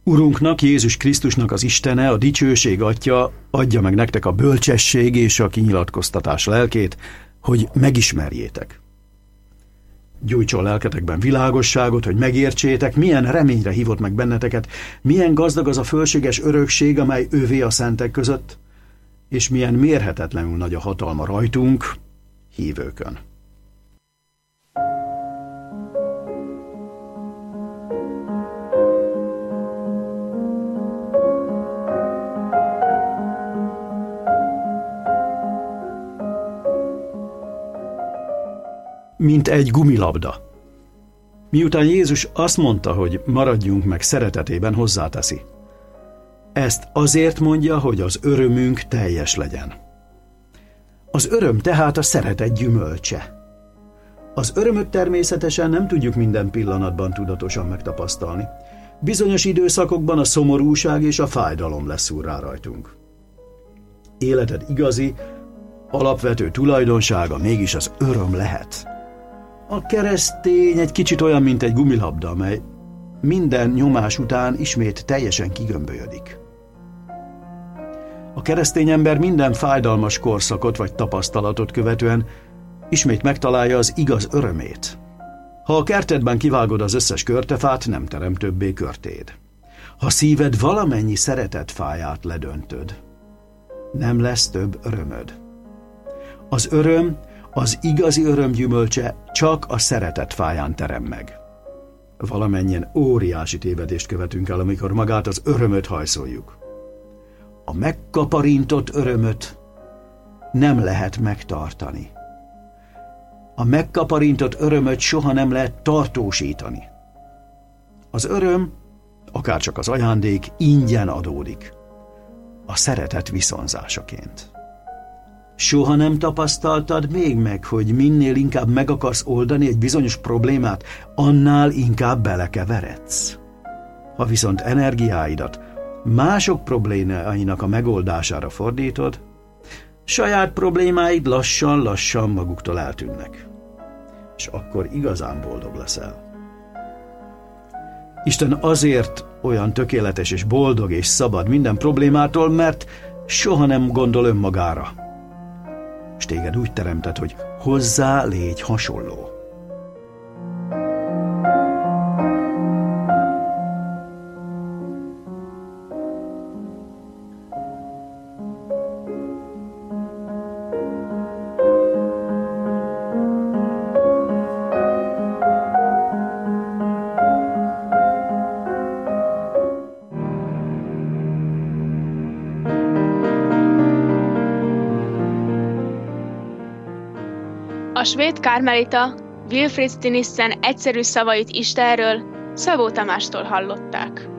Urunknak, Jézus Krisztusnak az Istene, a dicsőség Atya adja meg nektek a bölcsesség és a kinyilatkoztatás lelkét, hogy megismerjétek. Gyújtson lelketekben világosságot, hogy megértsétek, milyen reményre hívott meg benneteket, milyen gazdag az a fölséges örökség, amely ővé a szentek között, és milyen mérhetetlenül nagy a hatalma rajtunk, hívőkön. Mint egy gumilabda. Miután Jézus azt mondta, hogy maradjunk meg szeretetében, hozzáteszi: ezt azért mondja, hogy az örömünk teljes legyen. Az öröm tehát a szeretet gyümölcse. Az örömöt természetesen nem tudjuk minden pillanatban tudatosan megtapasztalni. Bizonyos időszakokban a szomorúság és a fájdalom leszúr rá rajtunk. Életed igazi, alapvető tulajdonsága mégis az öröm lehet. A keresztény egy kicsit olyan, mint egy gumilabda, amely minden nyomás után ismét teljesen kigömbölyödik. A keresztény ember minden fájdalmas korszakot vagy tapasztalatot követően ismét megtalálja az igaz örömét. Ha a kertedben kivágod az összes körtefát, nem terem többé körtéd. Ha szíved valamennyi szeretetfáját ledöntöd, nem lesz több örömöd. Az öröm, az igazi öröm gyümölcse csak a szeretet fáján terem meg. Valamennyien óriási tévedést követünk el, amikor magát az örömöt hajszoljuk. A megkaparintott örömöt nem lehet megtartani. A megkaparintott örömöt soha nem lehet tartósítani. Az öröm, akárcsak az ajándék, ingyen adódik, a szeretet viszonzásaként. Soha nem tapasztaltad még meg, hogy minél inkább meg akarsz oldani egy bizonyos problémát, annál inkább belekeveredsz. Ha viszont energiáidat mások problémáinak a megoldására fordítod, saját problémáid lassan-lassan maguktól eltűnnek. És akkor igazán boldog leszel. Isten azért olyan tökéletes és boldog és szabad minden problémától, mert soha nem gondol önmagára. És téged úgy teremtett, hogy hozzá légy hasonló. A svéd kármelita Wilfrid Stinissen egyszerű szavait Istenről Szabó Tamástól hallották.